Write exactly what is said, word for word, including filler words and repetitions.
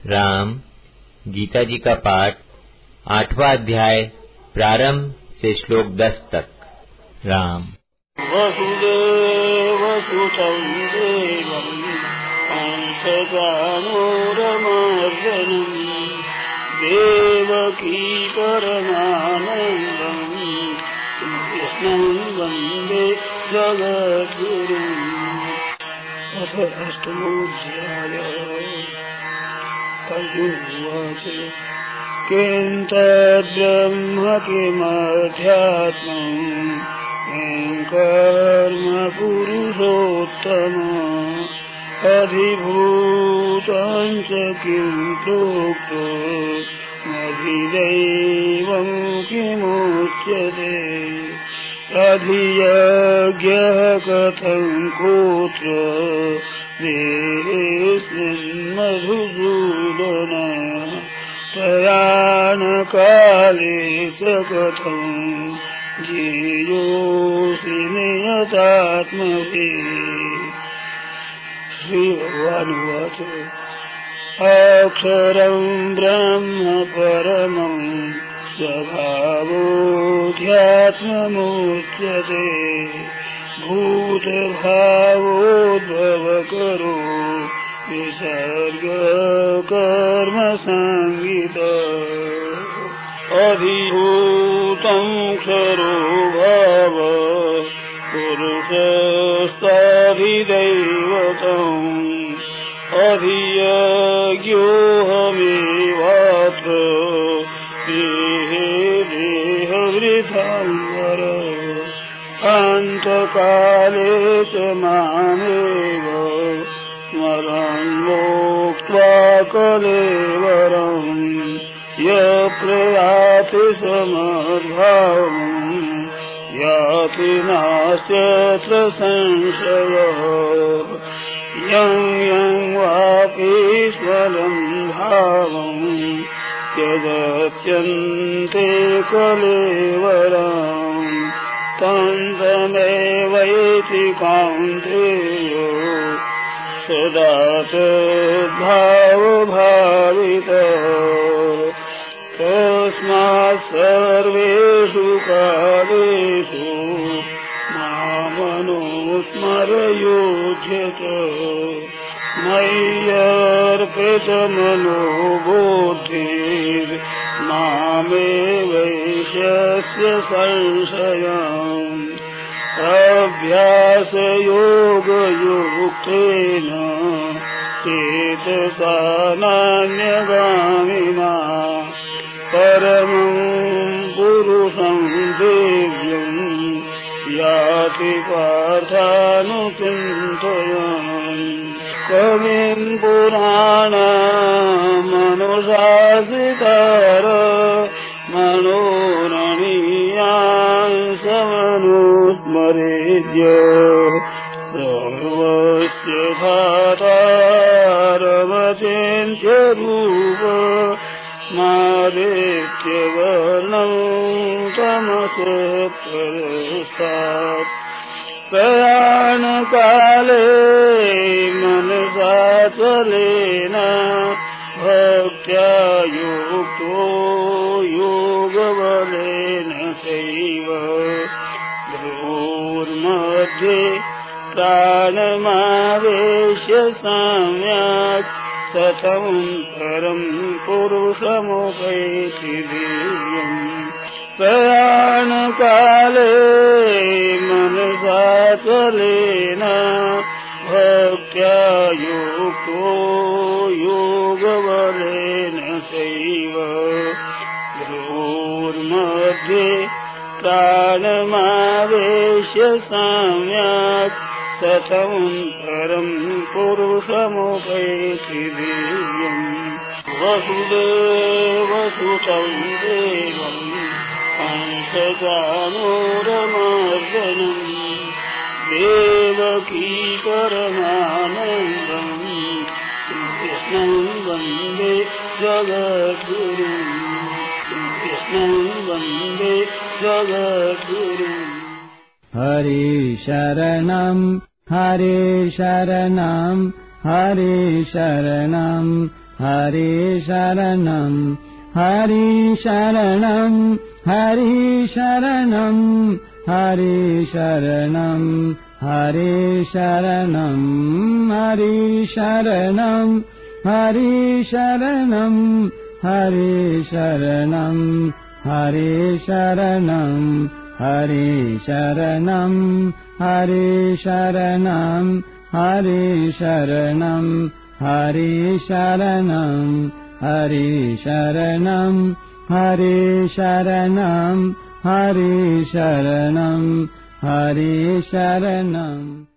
राम गीता जी का पाठ आठवां अध्याय प्रारंभ से श्लोक दस तक। राम वसुदेव सुतं देवं कंसचाणूरमर्दनं देवकी परमानन्दं कृष्णं वन्दे जगद्गुरुम्। अथ अष्टमोऽध्यायः। अर्जुनोवाच किं तद्ब्रह्म किमध्यात्मम् किं कर्म पुरुषोत्तम अधिभूतं च किं प्रोक्तम् अधिदैवं किमुच्यते अधियज्ञः कथं कोत्र देहेऽस्मिन् मधुसूदन प्रयाणकाले च कथं जीयोऽसि नियतात्मभिः। श्रीभगवानुवाच अक्षरं ब्रह्म परमं स्वभावोऽध्यात्ममुच्यते भूतभावोद्भवकरो विसर्गकर्मसंगितः अधिभूतं क्षरो भाव पुरुषस्ताभिदैवतम् अधियज्ञोऽहमेवात्र देहे देहवृथं वर अन्तकाले च मामेव स्मरन् मोक्त्वा कलेवरम् यप्रयाति समद्भावम् याति नास्त्यत्र संशयः। यं यं वापि स्मरन् भावम् यदत्यन्ते कलेवरम् तं तमेवैति कौन्तेय सदा तद्भावभावितः। तस्मात् सर्वेषु कालेषु मामनुस्मरयोऽध्यत मय्यर्पितमनो बुद्धिर्मामेवैष्यस्य संशयम् अभ्यासयोगयुक्तेन चेतसा नान्यगामिना परमं पुरुषं दिव्यं याति पार्थानुचिन्तयन्। कविं पुराणमनुशासितार मनोरणीयान् समनुस्मरेद्य सर्वस्य धातारमचिन्त्यरूप स्मारेत्यवर्णं तमसः प्रयाणकाले मनसाचलेन भक्त्या युक्तो योगबलेन चैव भ्रूर्मध्ये प्राणमावेश्य सम्यक् ततं परं पुरुषमुपैति दिव्यम्। प्रयाणकाले मनसाचलेन भक्त्या युक्तो योगबलेन चैव भ्रूर्मध्ये प्राणमावेश्य सम्यक् ततं परं पुरुषमुपैति दिव्यम्। वसुदेवसुतं देवं कंसचाणूरमर्दनं देवकी परमानन्दं कृष्णं वन्दे जगद्गुरुम्। कृष्णं वन्दे जगद्गुरुम्। हरे शरणं हरे शरणं हरे शरणं Hari Sharanam, Hari Sharanam, Hari Sharanam, Hari Sharanam, Hari Sharanam, Hari Sharanam, Hari Sharanam, Hari Sharanam, Hari Sharanam, Hari Sharanam, Hari Sharanam, Hari Sharanam, Hari Sharanam, Hari Sharanam, Hari Sharanam, Hari Sharanam, Hari Sharanam.